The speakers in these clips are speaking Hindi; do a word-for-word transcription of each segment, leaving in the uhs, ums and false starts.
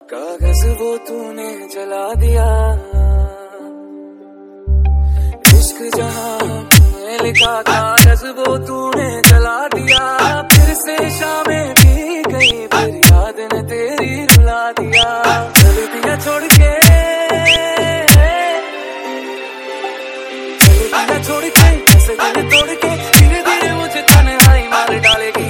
कागज वो तूने जला दिया, इश्क जहां हमने लिखा कागज वो तूने जला दिया। फिर से शामें भी गई फिर याद ने तेरी रुला दिया। चल दिया छोड़ के चल दिया छोड़ के ऐसे दिल तोड़ के धीरे धीरे मुझे तन्हाई मार डालेगी।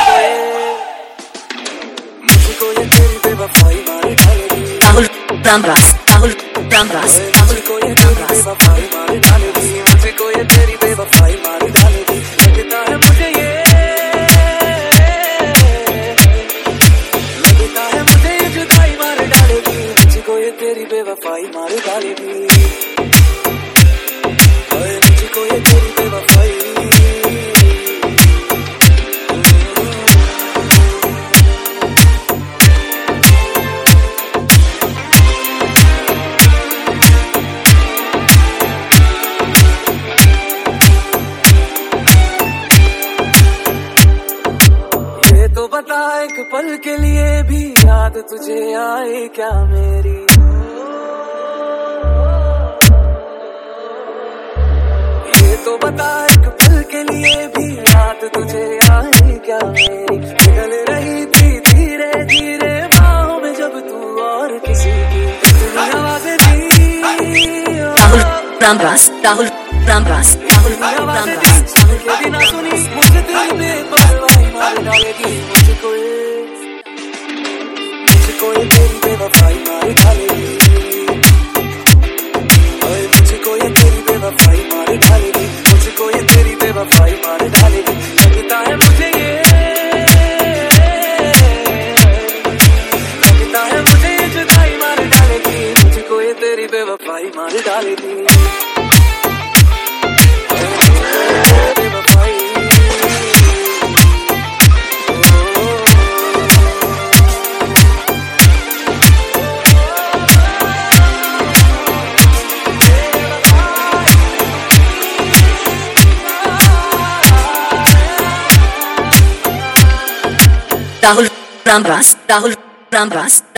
मुझको ये तेरी बेवफाई मार डालेगी। राहुल रामदास राहुल रामदास मुझको ये तेरी बेवफाई मार डालेगी। मुझको ये तेरी बेवफाई मार डालेगी। लगता है मुझे ये लगता है मुझे ये जुदाई मार डालेगी। मुझको ये तेरी बेवफाई मार डालेगी। मुझको ये तेरी बेवफाई तो बता एक पल के लिए भी याद तुझे आए क्या मेरी। ये तो बता एक पल के लिए भी याद तुझे आए क्या मेरी। पिघल रही थी धीरे धीरे बाहों में जब तू और किसी की इतनी आवाज़ें थी। राहुल रामदास राहुल रामदास राहुल रामदास के बिना सुनी मुझे तेरी बेपरवाही मार डालेगी। मुझको ये मुझको ये तेरी बेवफाई मार डालेगी। मुझको ये तेरी बेवफाई मार डालेगी। मुझको ये तेरी बेवफाई मार डालेगी। लगता है मुझे ये लगता है मुझे ये जुदाई मार डालेगी। मुझको ये तेरी बेवफाई मार डालेगी। राहुल रामदास राहुल रामदास